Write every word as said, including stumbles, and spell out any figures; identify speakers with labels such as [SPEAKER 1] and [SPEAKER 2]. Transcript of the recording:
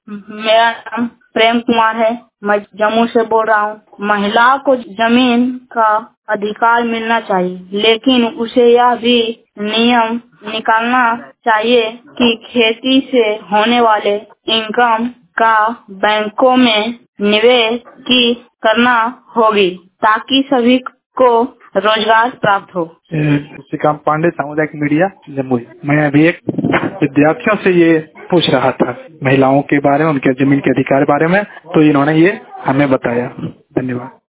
[SPEAKER 1] मेरा नाम प्रेम कुमार है। मैं जम्मू से बोल रहा हूँ। महिलाओं को जमीन का अधिकार मिलना चाहिए, लेकिन उसे यह भी नियम निकालना चाहिए कि खेती से होने वाले इनकम का बैंकों में निवेश की करना होगी, ताकि सभी को रोजगार प्राप्त हो।
[SPEAKER 2] श्रीकांत पांडे, सामुदायिक मीडिया, जम्मू। मैं अभी एक विद्यार्थियों से ये पूछ रहा था महिलाओं के बारे में, उनके जमीन के अधिकार बारे में, तो इन्होंने ये हमें बताया। धन्यवाद।